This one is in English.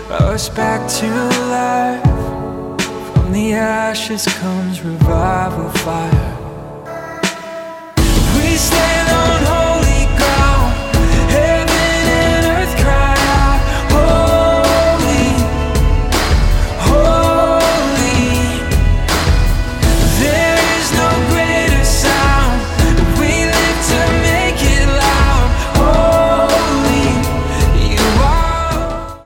us back to life. From the ashes comes revival fire.